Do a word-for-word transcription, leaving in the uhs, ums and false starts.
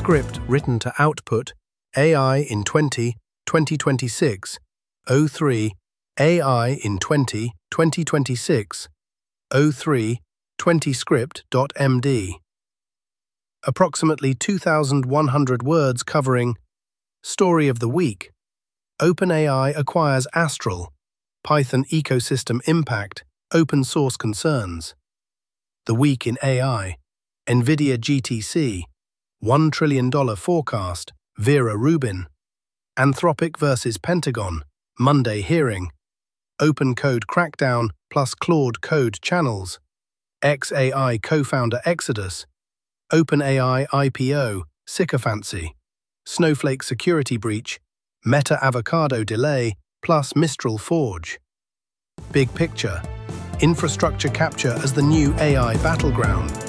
script written to output A I in twenty twenty twenty-six oh three A I in twenty twenty twenty-six oh three twenty script.md. Approximately two thousand one hundred words covering Story of the Week. OpenAI acquires Astral. Python ecosystem impact. Open source concerns. The Week in A I. NVIDIA G T C. one trillion dollars forecast. Vera Rubin. Anthropic versus Pentagon. Monday hearing. Open code crackdown plus Claude Code channels. xAI co-founder Exodus. OpenAI I P O. Sycophancy. Snowflake security breach. Meta avocado delay plus Mistral Forge. Big picture. Infrastructure capture as the new A I battleground.